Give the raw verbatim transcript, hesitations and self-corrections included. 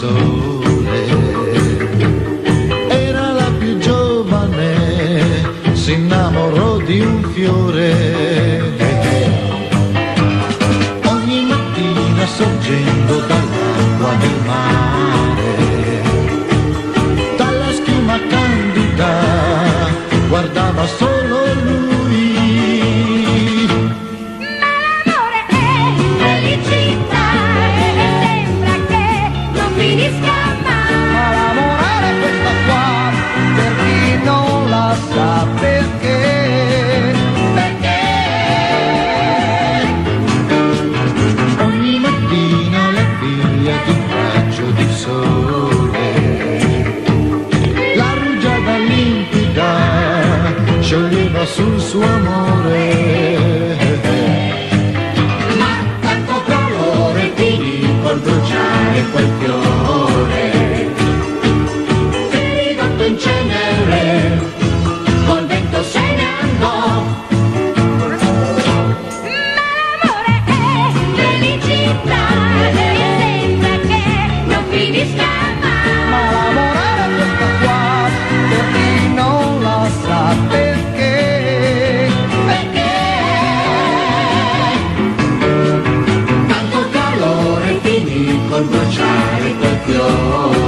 sole. Era la più giovane, si innamorò di un fiore. Ogni mattina sorgendo dall'acqua del mare, dalla schiuma candida, guardava solo lui. Sa perché, perché ogni mattina la figlia di un raggio di sole, la rugiada limpida scioglieva sul suo amore. Ma tanto calore finì col bruciare quel fiore, ridotto in cenere, col vento se ne andò. Ma l'amore è felicità e sembra che non finisca mai. ma l'amore è questa qua, per chi non la sa perché, Perché tanto calore finì col bruciare quel fiore.